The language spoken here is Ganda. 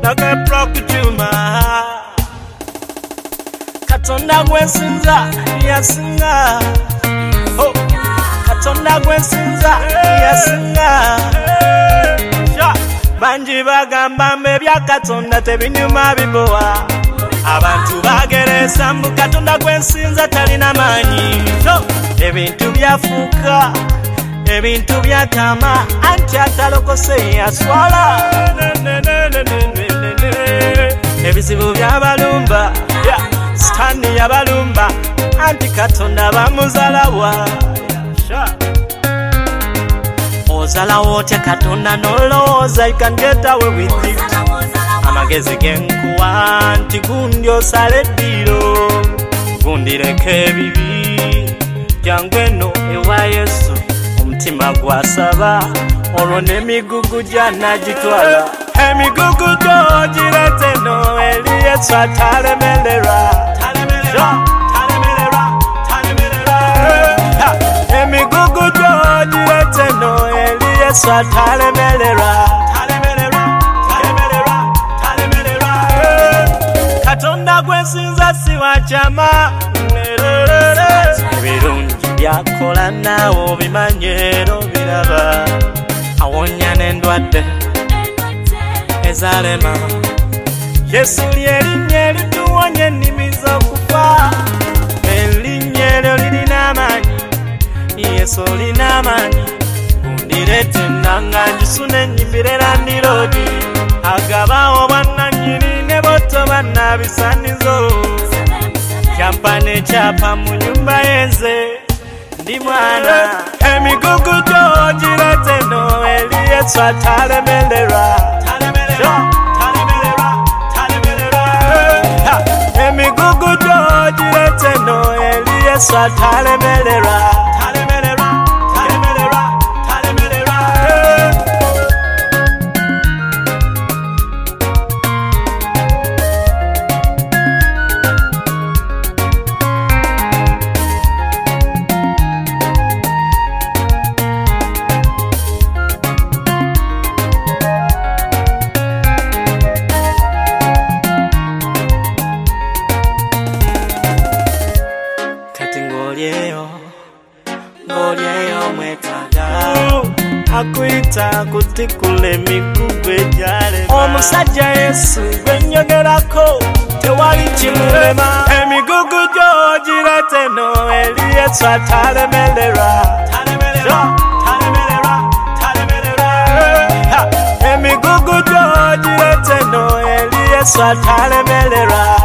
nakaprokutuma Katonda gwensinza yasinga Katonda gwensinza yasinga Banji bagamba mbebya Katonda tebinyuma bibowa Abantu bageresa mbu Katonda gwensinza talina manyi Ebintu byafuuka Ebintu byatama anti atalokose yaswala Ebizibu byabalumba Stani yabalumba anti Katonda bamuzalawa Ozala wote Katonda noloza you can get away with it Amagezi genkuwa anti gundi osale dilo Gundireke ebibi Jangweno ewa Yesu Omutima gwasaba olwo n'emigugu gyanagitwala Emigugu gyo girete no eri Yesu atalemererwa Emigugu gyo girete no eri Yesu atalemererwa Katonda gwensinza siwachama Ebirungi byakola nawo bimanyero biraba Awonya n'endwadde ezalema Yesu lyerinnya erituwonya ennimi z'okufa Erinnya eryo lirina amaanyi Yesu olina amaanyi Undirete nanga njisune nyimbire landiroodi Agabawo bwannannyini ne boto bannabisanizo Champane chapa mu nyumba yenze Ndi mwana Emigugu gyo girete no eri Yesu atalemererwa Emigugu gyo girete no eri Yesu atalemererwa Ngolyeyo mwetaga Akuita kutikule migugwe jale Omusajja Yesu gwenyogerako Tewali kimulema Emigugu gyo girete no eri Yesu atalemererwa Emigugu gyo girete no eri Yesu atalemererwa